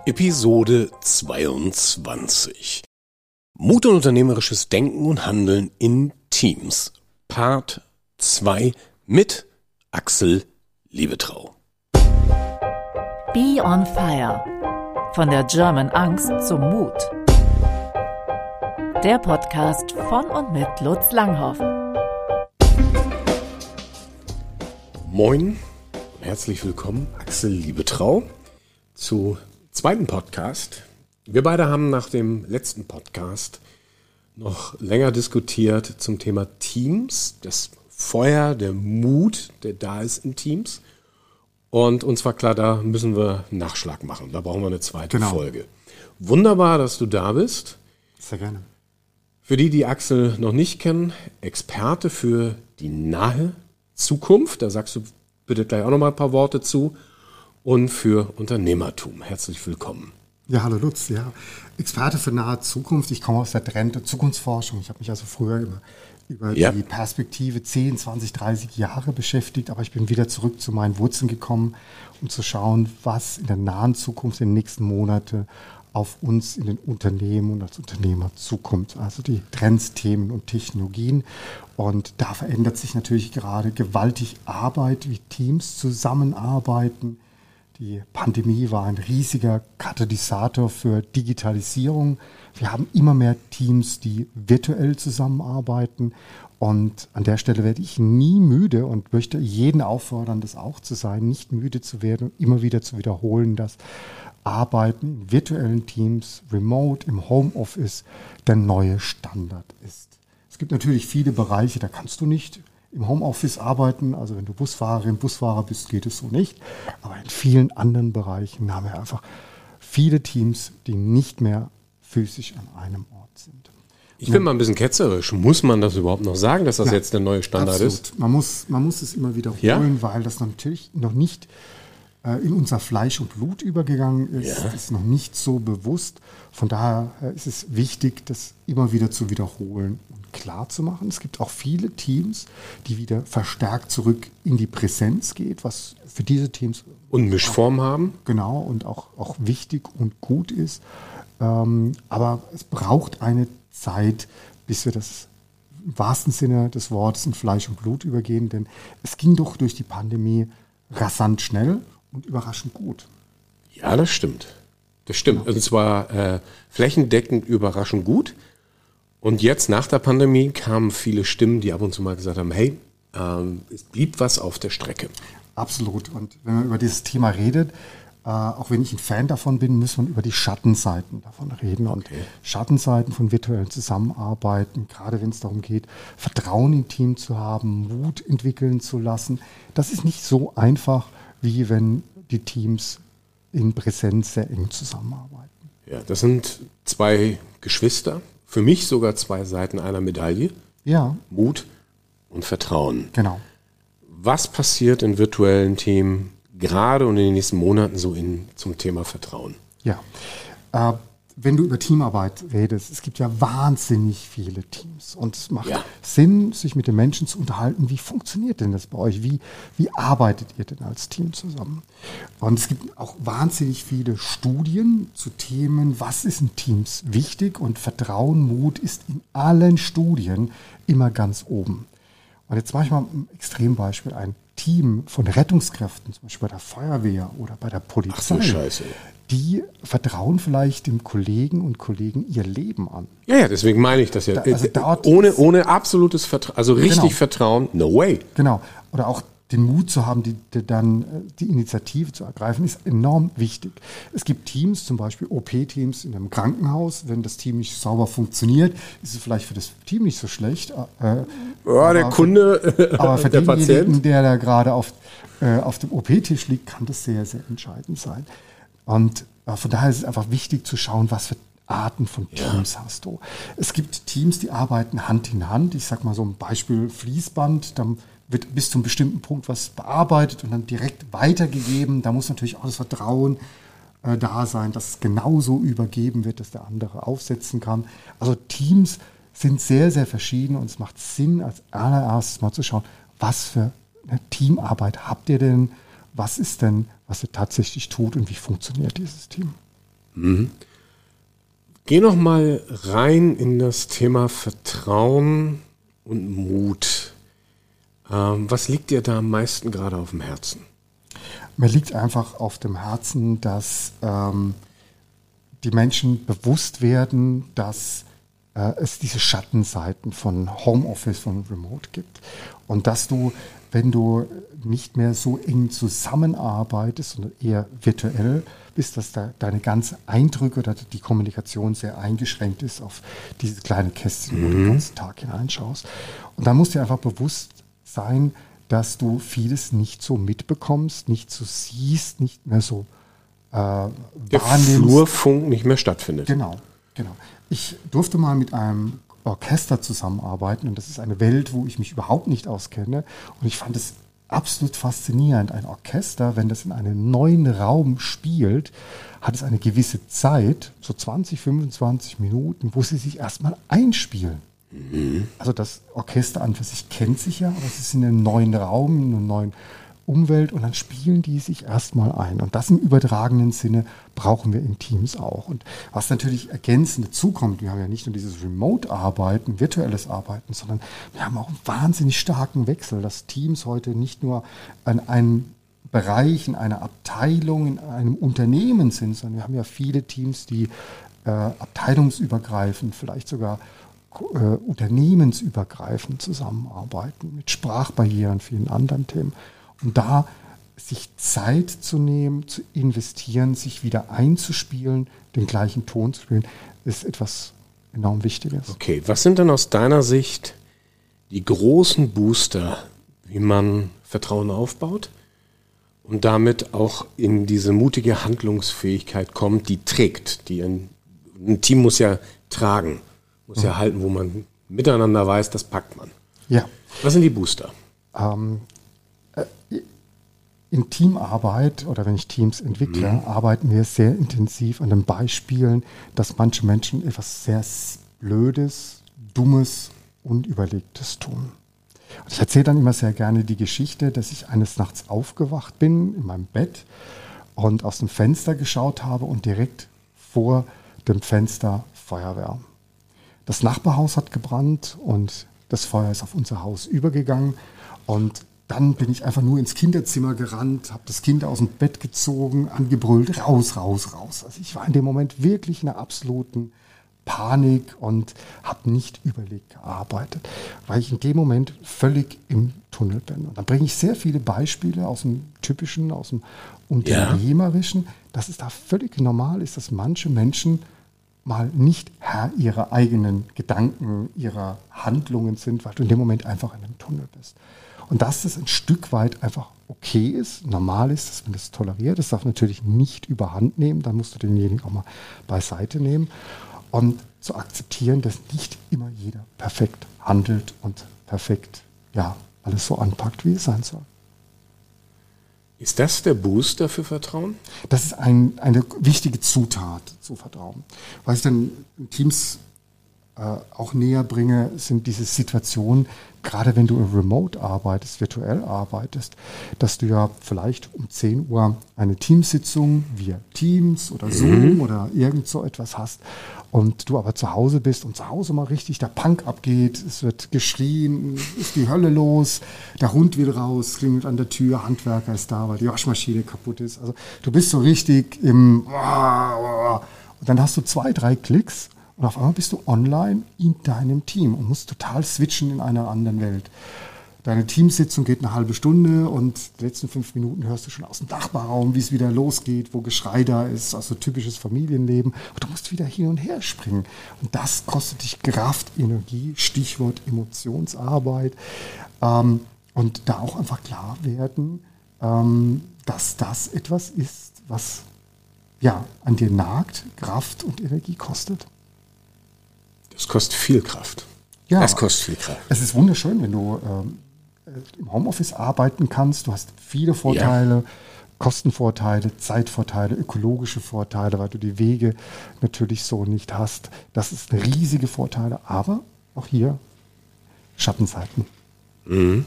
Episode 22. Mut und unternehmerisches Denken und Handeln in Teams. Part 2 mit Axel Liebetrau. Be on Fire. Von der German Angst zum Mut. Der Podcast von und mit Lutz Langhoff. Moin, herzlich willkommen, Axel Liebetrau, zu zweiten Podcast. Wir beide haben nach dem letzten Podcast noch länger diskutiert zum Thema Teams, das Feuer, der Mut, der da ist in Teams. Und uns war klar, da müssen wir einen Nachschlag machen. Da brauchen wir eine zweite Folge. Wunderbar, dass du da bist. Sehr gerne. Für die Axel noch nicht kennen, Experte für die nahe Zukunft. Da sagst du bitte gleich auch noch mal ein paar Worte zu. Und für Unternehmertum. Herzlich willkommen. Ja, hallo Lutz. Ja, Experte für nahe Zukunft. Ich komme aus der Trend- und Zukunftsforschung. Ich habe mich also früher über die Perspektive 10, 20, 30 Jahre beschäftigt. Aber ich bin wieder zurück zu meinen Wurzeln gekommen, um zu schauen, was in der nahen Zukunft, in den nächsten Monaten auf uns in den Unternehmen und als Unternehmer zukommt. Also die Trends, Themen und Technologien. Und da verändert sich natürlich gerade gewaltig Arbeit, wie Teams zusammenarbeiten. Die Pandemie war ein riesiger Katalysator für Digitalisierung. Wir haben immer mehr Teams, die virtuell zusammenarbeiten. Und an der Stelle werde ich nie müde und möchte jeden auffordern, das auch zu sein, nicht müde zu werden und immer wieder zu wiederholen, dass Arbeiten in virtuellen Teams, remote, im Homeoffice der neue Standard ist. Es gibt natürlich viele Bereiche, da kannst du nicht im Homeoffice arbeiten, also wenn du Busfahrerin, Busfahrer bist, geht es so nicht. Aber in vielen anderen Bereichen haben wir einfach viele Teams, die nicht mehr physisch an einem Ort sind. Ich bin mal ein bisschen ketzerisch. Muss man das überhaupt noch sagen, dass das jetzt der neue Standard absolut ist? Man muss es immer wiederholen, weil das natürlich noch nicht in unser Fleisch und Blut übergegangen ist. Das ist noch nicht so bewusst. Von daher ist es wichtig, das immer wieder zu wiederholen und klar zu machen. Es gibt auch viele Teams, die wieder verstärkt zurück in die Präsenz geht, was für diese Teams und Mischform haben. Genau, und auch wichtig und gut ist. Aber es braucht eine Zeit, bis wir das im wahrsten Sinne des Wortes in Fleisch und Blut übergehen, denn es ging doch durch die Pandemie rasant schnell und überraschend gut. Ja, das stimmt. Das stimmt. Und zwar flächendeckend überraschend gut. Und jetzt nach der Pandemie kamen viele Stimmen, die ab und zu mal gesagt haben, hey, es blieb was auf der Strecke. Absolut. Und wenn man über dieses Thema redet, auch wenn ich ein Fan davon bin, muss man über die Schattenseiten davon reden. Und Schattenseiten von virtuellen Zusammenarbeiten, gerade wenn es darum geht, Vertrauen im Team zu haben, Mut entwickeln zu lassen, das ist nicht so einfach, wie wenn die Teams in Präsenz sehr eng zusammenarbeiten. Ja, das sind zwei Geschwister, für mich sogar zwei Seiten einer Medaille. Ja. Mut und Vertrauen. Genau. Was passiert in virtuellen Teams gerade und in den nächsten Monaten so zum Thema Vertrauen? Ja, wenn du über Teamarbeit redest, es gibt ja wahnsinnig viele Teams und es macht Sinn, sich mit den Menschen zu unterhalten. Wie funktioniert denn das bei euch? Wie arbeitet ihr denn als Team zusammen? Und es gibt auch wahnsinnig viele Studien zu Themen, was ist in Teams wichtig, und Vertrauen, Mut ist in allen Studien immer ganz oben. Und jetzt mache ich mal ein Extrembeispiel. Ein Team von Rettungskräften, zum Beispiel bei der Feuerwehr oder bei der Polizei, Ach du Scheiße. Die vertrauen vielleicht dem Kollegen und Kollegen ihr Leben an. Ja, deswegen meine ich das ja. Also ohne absolutes Vertrauen, also richtig Vertrauen, no way. Genau. Oder auch den Mut zu haben, die Initiative zu ergreifen, ist enorm wichtig. Es gibt Teams, zum Beispiel OP-Teams in einem Krankenhaus. Wenn das Team nicht sauber funktioniert, ist es vielleicht für das Team nicht so schlecht. Der Kunde, aber für der denjenigen, Patient, der da gerade auf dem OP-Tisch liegt, kann das sehr, sehr entscheidend sein. Und von daher ist es einfach wichtig zu schauen, was für Arten von Teams hast du. Es gibt Teams, die arbeiten Hand in Hand. Ich sage mal so ein Beispiel Fließband, dann wird bis zu einem bestimmten Punkt was bearbeitet und dann direkt weitergegeben. Da muss natürlich auch das Vertrauen da sein, dass es genauso übergeben wird, dass der andere aufsetzen kann. Also Teams sind sehr, sehr verschieden und es macht Sinn, als allererstes mal zu schauen, was für eine Teamarbeit habt ihr denn? Was ist denn, was ihr tatsächlich tut und wie funktioniert dieses Team? Geh noch mal rein in das Thema Vertrauen und Mut. Was liegt dir da am meisten gerade auf dem Herzen? Mir liegt einfach auf dem Herzen, dass die Menschen bewusst werden, dass es diese Schattenseiten von Homeoffice, von Remote gibt. Und dass du, wenn du nicht mehr so eng zusammenarbeitest, sondern eher virtuell bist, dass da deine ganzen Eindrücke oder die Kommunikation sehr eingeschränkt ist auf dieses kleine Kästchen, wo du den ganzen Tag hineinschaust. Und da musst du dir einfach bewusst sein, dass du vieles nicht so mitbekommst, nicht so siehst, nicht mehr so Der wahrnimmst. Flurfunk nicht mehr stattfindet. Genau. Ich durfte mal mit einem Orchester zusammenarbeiten und das ist eine Welt, wo ich mich überhaupt nicht auskenne und ich fand es absolut faszinierend. Ein Orchester, wenn das in einem neuen Raum spielt, hat es eine gewisse Zeit, so 20, 25 Minuten, wo sie sich erstmal einspielen. Also das Orchester an für sich kennt sich ja, aber es ist in einem neuen Raum, in einer neuen Umwelt und dann spielen die sich erstmal ein. Und das im übertragenen Sinne brauchen wir in Teams auch. Und was natürlich ergänzend dazukommt, wir haben ja nicht nur dieses Remote-Arbeiten, virtuelles Arbeiten, sondern wir haben auch einen wahnsinnig starken Wechsel, dass Teams heute nicht nur an einem Bereich, in einer Abteilung, in einem Unternehmen sind, sondern wir haben ja viele Teams, die abteilungsübergreifend, vielleicht sogar unternehmensübergreifend zusammenarbeiten, mit Sprachbarrieren, vielen anderen Themen. Und da sich Zeit zu nehmen, zu investieren, sich wieder einzuspielen, den gleichen Ton zu spielen, ist etwas enorm Wichtiges. Okay, was sind denn aus deiner Sicht die großen Booster, wie man Vertrauen aufbaut und damit auch in diese mutige Handlungsfähigkeit kommt, die trägt, die ein Team muss ja tragen, muss ja halten, wo man miteinander weiß, das packt man. Ja. Was sind die Booster? In Teamarbeit oder wenn ich Teams entwickle, arbeiten wir sehr intensiv an den Beispielen, dass manche Menschen etwas sehr Blödes, Dummes, Unüberlegtes tun. Und ich erzähle dann immer sehr gerne die Geschichte, dass ich eines Nachts aufgewacht bin in meinem Bett und aus dem Fenster geschaut habe und direkt vor dem Fenster Feuerwehr. Das Nachbarhaus hat gebrannt und das Feuer ist auf unser Haus übergegangen und dann bin ich einfach nur ins Kinderzimmer gerannt, habe das Kind aus dem Bett gezogen, angebrüllt, raus. Also ich war in dem Moment wirklich in einer absoluten Panik und habe nicht überlegt gearbeitet, weil ich in dem Moment völlig im Tunnel bin. Und dann bringe ich sehr viele Beispiele aus dem Typischen, aus dem Unternehmerischen, dass es da völlig normal ist, dass manche Menschen mal nicht Herr ihrer eigenen Gedanken, ihrer Handlungen sind, weil du in dem Moment einfach in einem Tunnel bist. Und dass das ein Stück weit einfach okay ist, normal ist, dass man das toleriert. Das darf natürlich nicht überhand nehmen, dann musst du denjenigen auch mal beiseite nehmen. Und zu akzeptieren, dass nicht immer jeder perfekt handelt und perfekt alles so anpackt, wie es sein soll. Ist das der Booster für Vertrauen? Das ist eine wichtige Zutat zu Vertrauen. Was ich dann in Teams auch näher bringe, sind diese Situationen, gerade wenn du remote arbeitest, virtuell arbeitest, dass du ja vielleicht um 10 Uhr eine Teamsitzung via Teams oder Zoom oder irgend so etwas hast und du aber zu Hause bist und zu Hause mal richtig der Punk abgeht, es wird geschrien, ist die Hölle los, der Hund will raus, klingelt an der Tür, Handwerker ist da, weil die Waschmaschine kaputt ist. Also du bist so richtig im und dann hast du 2, 3 Klicks und auf einmal bist du online in deinem Team und musst total switchen in einer anderen Welt. Deine Teamsitzung geht eine halbe Stunde und die letzten 5 Minuten hörst du schon aus dem Nachbarraum, wie es wieder losgeht, wo Geschrei da ist, also typisches Familienleben. Und du musst wieder hin und her springen. Und das kostet dich Kraft, Energie, Stichwort Emotionsarbeit. Und da auch einfach klar werden, dass das etwas ist, was an dir nagt, Kraft und Energie kostet. Das kostet viel Kraft. Ja, das kostet viel Kraft. Es ist wunderschön, wenn du im Homeoffice arbeiten kannst. Du hast viele Vorteile, Kostenvorteile, Zeitvorteile, ökologische Vorteile, weil du die Wege natürlich so nicht hast. Das ist eine riesige Vorteile, aber auch hier Schattenseiten.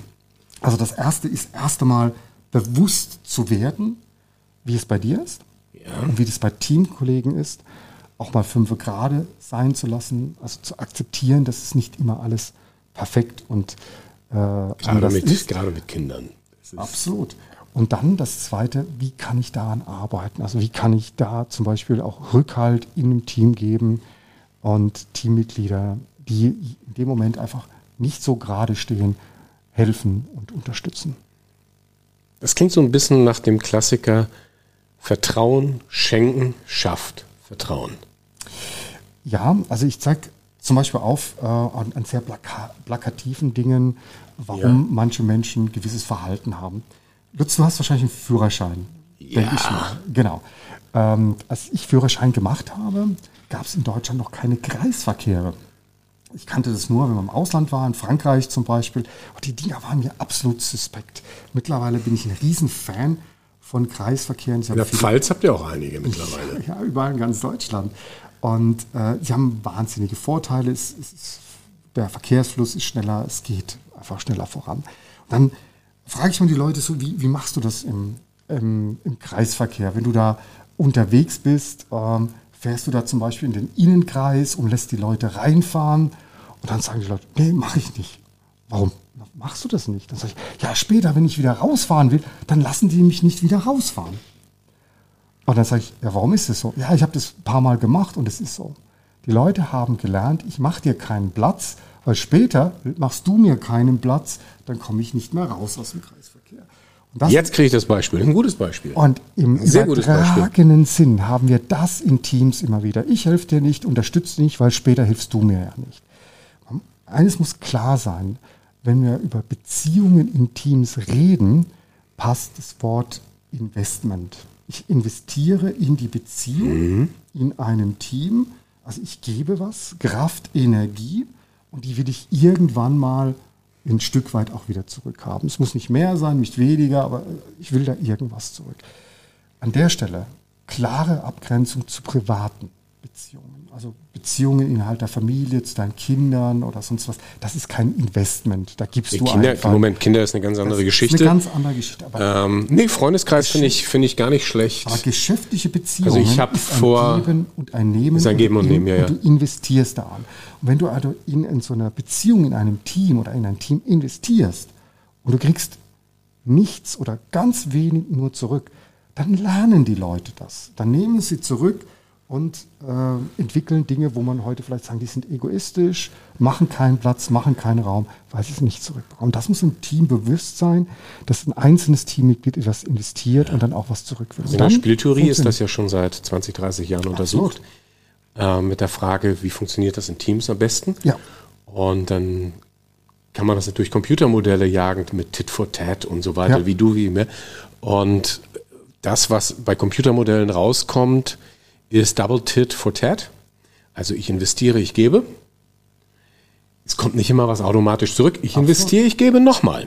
Also das Erste ist erst einmal bewusst zu werden, wie es bei dir ist. Und wie das bei Teamkollegen ist, auch mal 5 Grade sein zu lassen, also zu akzeptieren, dass es nicht immer alles perfekt und anders ist. Gerade mit Kindern. Absolut. Und dann das Zweite, wie kann ich daran arbeiten? Also wie kann ich da zum Beispiel auch Rückhalt in einem Team geben und Teammitglieder, die in dem Moment einfach nicht so gerade stehen, helfen und unterstützen. Das klingt so ein bisschen nach dem Klassiker Vertrauen, Schenken, schafft Vertrauen. Ja, also ich zeige zum Beispiel auf an sehr plakativen Dingen, warum manche Menschen gewisses Verhalten haben. Lutz, du hast wahrscheinlich einen Führerschein, denke ich mal. Genau. Als ich Führerschein gemacht habe, gab es in Deutschland noch keine Kreisverkehre. Ich kannte das nur, wenn man im Ausland war, in Frankreich zum Beispiel. Und die Dinger waren mir absolut suspekt. Mittlerweile bin ich ein Riesenfan von Kreisverkehren. In der Pfalz habt ihr auch einige mittlerweile. Ja, überall in ganz Deutschland. Und sie haben wahnsinnige Vorteile. Der Verkehrsfluss ist schneller, es geht einfach schneller voran. Und dann frage ich mal die Leute so, wie machst du das im Kreisverkehr? Wenn du da unterwegs bist, fährst du da zum Beispiel in den Innenkreis und lässt die Leute reinfahren? Und dann sagen die Leute, nee, mache ich nicht. Warum machst du das nicht? Dann sage ich, ja, später, wenn ich wieder rausfahren will, dann lassen die mich nicht wieder rausfahren. Und dann sage ich, ja, warum ist das so? Ja, ich habe das ein paar Mal gemacht und es ist so. Die Leute haben gelernt, ich mache dir keinen Platz, weil später machst du mir keinen Platz, dann komme ich nicht mehr raus aus dem Kreisverkehr. Jetzt kriege ich das Beispiel, ein gutes Beispiel. Und im übertragenen Sinn haben wir das in Teams immer wieder. Ich helfe dir nicht, unterstütze dich nicht, weil später hilfst du mir ja nicht. Eines muss klar sein, wenn wir über Beziehungen in Teams reden, passt das Wort Investment. Ich investiere in die Beziehung, in einem Team. Also ich gebe was, Kraft, Energie, und die will ich irgendwann mal ein Stück weit auch wieder zurückhaben. Es muss nicht mehr sein, nicht weniger, aber ich will da irgendwas zurück. An der Stelle klare Abgrenzung zu privaten Beziehungen. Also Beziehungen innerhalb der Familie, zu deinen Kindern oder sonst was. Das ist kein Investment. Da gibst du einfach. Moment, Kinder ist eine ganz andere Geschichte. Ist eine ganz andere Geschichte. Aber Freundeskreis finde ich gar nicht schlecht. Aber geschäftliche Beziehungen ist ein Geben und ein Nehmen. Ist ein Geben und Nehmen, ja. Und du investierst da an. Und wenn du also in so einer Beziehung, in einem Team oder in ein Team investierst und du kriegst nichts oder ganz wenig nur zurück, dann lernen die Leute das. Dann nehmen sie zurück und entwickeln Dinge, wo man heute vielleicht sagen, die sind egoistisch, machen keinen Platz, machen keinen Raum, weil sie es nicht zurückbekommen. Das muss im Team bewusst sein, dass ein einzelnes Teammitglied etwas investiert und dann auch was zurück will. In der Spieltheorie ist das ja schon seit 20, 30 Jahren untersucht. Mit der Frage, wie funktioniert das in Teams am besten? Ja. Und dann kann man das durch Computermodelle jagen mit Tit for Tat und so weiter, wie du, wie mir. Und das, was bei Computermodellen rauskommt, ist Double Tit for Tat. Also ich investiere, ich gebe. Es kommt nicht immer was automatisch zurück. Ich investiere, ich gebe nochmal.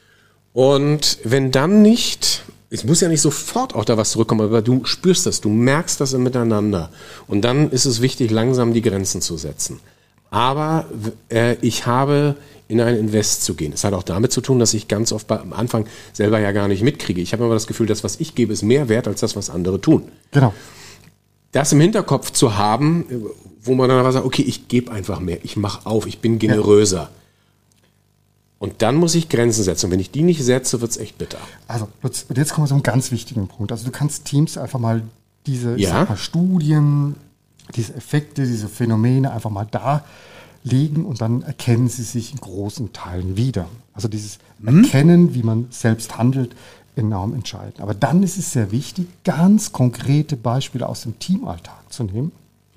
Und wenn dann nicht, es muss ja nicht sofort auch da was zurückkommen, aber du spürst das, du merkst das im Miteinander. Und dann ist es wichtig, langsam die Grenzen zu setzen. Aber ich habe in ein Invest zu gehen. Es hat auch damit zu tun, dass ich ganz oft am Anfang selber ja gar nicht mitkriege. Ich habe immer das Gefühl, das, was ich gebe, ist mehr wert als das, was andere tun. Genau. Das im Hinterkopf zu haben, wo man dann aber sagt, okay, ich gebe einfach mehr, ich mache auf, ich bin generöser. Ja. Und dann muss ich Grenzen setzen. Und wenn ich die nicht setze, wird es echt bitter. Also, jetzt kommen wir zu einem ganz wichtigen Punkt. Also du kannst Teams einfach mal diese Studien, diese Effekte, diese Phänomene einfach mal darlegen und dann erkennen sie sich in großen Teilen wieder. Also dieses Erkennen, wie man selbst handelt, enorm entscheidend. Aber dann ist es sehr wichtig, ganz konkrete Beispiele aus dem Teamalltag zu nehmen,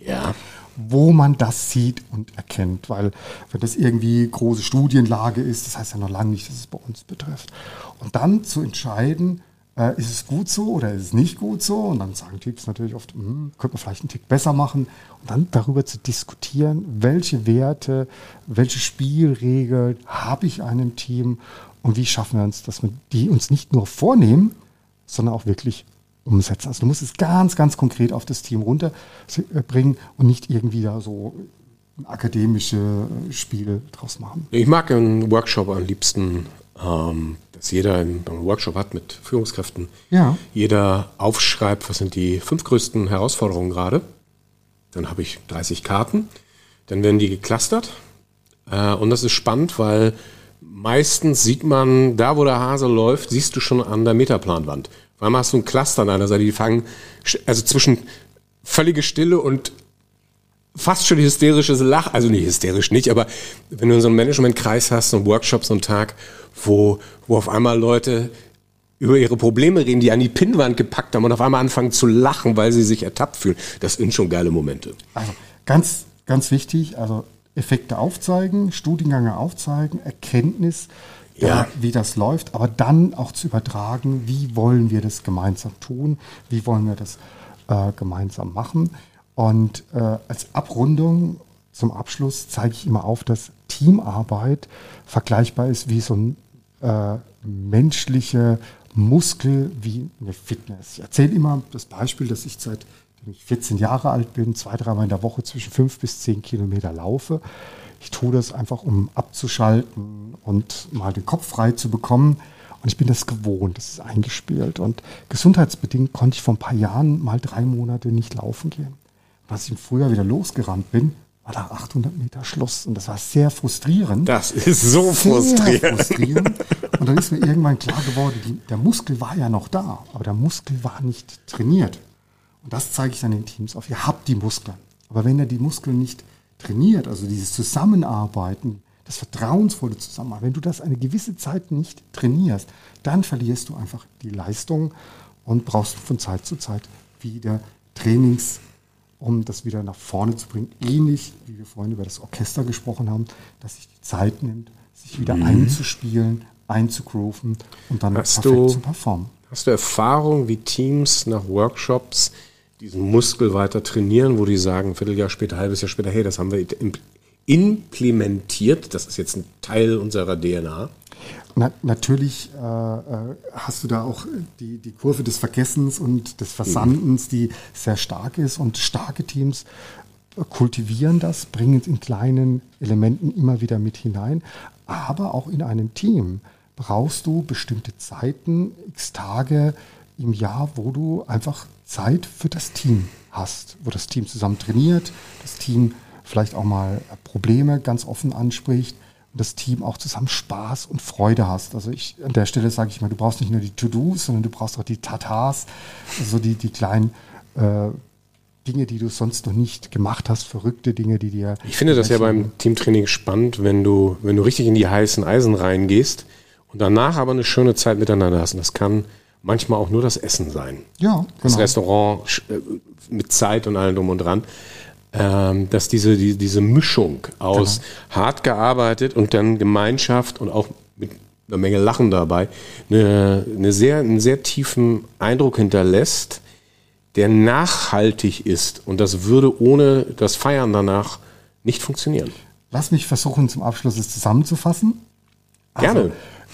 wo man das sieht und erkennt. Weil wenn das irgendwie große Studienlage ist, das heißt ja noch lange nicht, dass es bei uns betrifft. Und dann zu entscheiden, ist es gut so oder ist es nicht gut so? Und dann sagen Teams natürlich oft, könnte man vielleicht einen Tick besser machen. Und dann darüber zu diskutieren, welche Werte, welche Spielregeln habe ich einem Team und wie schaffen wir uns, dass wir die uns nicht nur vornehmen, sondern auch wirklich umsetzen. Also du musst es ganz, ganz konkret auf das Team runterbringen und nicht irgendwie da so akademische Spiele draus machen. Ich mag einen Workshop am liebsten dass jeder einen Workshop hat mit Führungskräften. Ja. Jeder aufschreibt, was sind die 5 größten Herausforderungen gerade. Dann habe ich 30 Karten. Dann werden die geclustert. Und das ist spannend, weil meistens sieht man, da wo der Hase läuft, siehst du schon an der Metaplanwand. Weil man hast du ein Cluster an einer Seite, die fangen, also zwischen völlige Stille und fast schon hysterisches Lachen, also nicht hysterisch nicht, aber wenn du so einen Managementkreis hast, so einen Workshop, so einen Tag, wo auf einmal Leute über ihre Probleme reden, die an die Pinnwand gepackt haben und auf einmal anfangen zu lachen, weil sie sich ertappt fühlen. Das sind schon geile Momente. Also ganz, ganz wichtig, also Effekte aufzeigen, Studiengänge aufzeigen, Erkenntnis, wie das läuft, aber dann auch zu übertragen, wie wollen wir das gemeinsam tun, wie wollen wir das gemeinsam machen. Und als Abrundung zum Abschluss zeige ich immer auf, dass Teamarbeit vergleichbar ist wie so ein menschlicher Muskel, wie eine Fitness. Ich erzähle immer das Beispiel, dass ich seitdem ich 14 Jahre alt bin, 2-3 Mal in der Woche zwischen 5 bis 10 Kilometer laufe. Ich tue das einfach, um abzuschalten und mal den Kopf frei zu bekommen. Und ich bin das gewohnt, das ist eingespielt. Und gesundheitsbedingt konnte ich vor ein paar Jahren mal 3 Monate nicht laufen gehen. Als ich im Frühjahr wieder losgerannt bin, war da 800 Meter Schluss. Und das war sehr frustrierend. Das ist so frustrierend. Und dann ist mir irgendwann klar geworden, der Muskel war ja noch da, aber der Muskel war nicht trainiert. Und das zeige ich dann den Teams auf. Ihr habt die Muskeln. Aber wenn ihr die Muskeln nicht trainiert, also dieses Zusammenarbeiten, das vertrauensvolle Zusammenarbeiten, wenn du das eine gewisse Zeit nicht trainierst, dann verlierst du einfach die Leistung und brauchst von Zeit zu Zeit wieder Trainings, um das wieder nach vorne zu bringen. Ähnlich, wie wir vorhin über das Orchester gesprochen haben, dass sich die Zeit nimmt, sich wieder einzuspielen, einzugrooven und dann perfekt zu performen. Hast du Erfahrung, wie Teams nach Workshops diesen Muskel weiter trainieren, wo die sagen, ein Vierteljahr später, halbes Jahr später, hey, das haben wir implementiert, das ist jetzt ein Teil unserer DNA? Natürlich hast du da auch die Kurve des Vergessens und des Versandens, die sehr stark ist, und starke Teams kultivieren das, bringen es in kleinen Elementen immer wieder mit hinein, aber auch in einem Team brauchst du bestimmte Zeiten, x Tage im Jahr, wo du einfach Zeit für das Team hast, wo das Team zusammen trainiert, das Team vielleicht auch mal Probleme ganz offen anspricht und das Team auch zusammen Spaß und Freude hast. Also an der Stelle sage ich mal, du brauchst nicht nur die To-Dos, sondern du brauchst auch die Tatas, also die kleinen Dinge, die du sonst noch nicht gemacht hast, verrückte Dinge, die dir... Ich finde das ja beim Teamtraining spannend, wenn du richtig in die heißen Eisen reingehst und danach aber eine schöne Zeit miteinander hast. Und das kann manchmal auch nur das Essen sein. Ja, genau. Das Restaurant mit Zeit und allem drum und dran. Dass diese Mischung aus hart gearbeitet und dann Gemeinschaft und auch mit einer Menge Lachen dabei einen sehr tiefen Eindruck hinterlässt, der nachhaltig ist. Und das würde ohne das Feiern danach nicht funktionieren. Lass mich versuchen, zum Abschluss es zusammenzufassen. Gerne.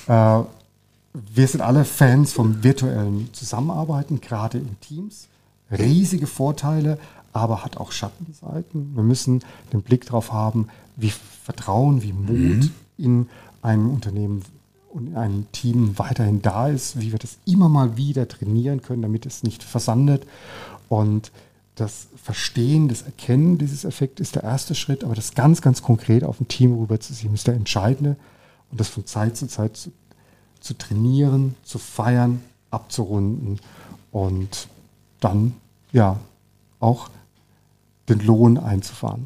Wir sind alle Fans vom virtuellen Zusammenarbeiten, gerade in Teams. Riesige Vorteile, aber hat auch Schattenseiten. Wir müssen den Blick darauf haben, wie Vertrauen, wie Mut in einem Unternehmen und in einem Team weiterhin da ist, wie wir das immer mal wieder trainieren können, damit es nicht versandet. Und das Verstehen, das Erkennen dieses Effekts ist der erste Schritt, aber das ganz, ganz konkret auf ein Team rüberzuziehen, ist der entscheidende. Und das von Zeit zu Zeit zu trainieren, zu feiern, abzurunden und dann auch den Lohn einzufahren.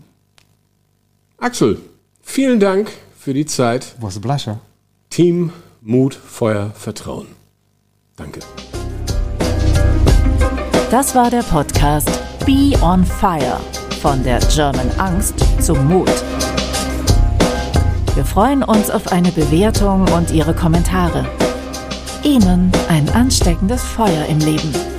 Axel, vielen Dank für die Zeit. Was a pleasure. Team, Mut, Feuer, Vertrauen. Danke. Das war der Podcast Be on Fire von der German Angst zum Mut. Wir freuen uns auf eine Bewertung und Ihre Kommentare. Ihnen ein ansteckendes Feuer im Leben.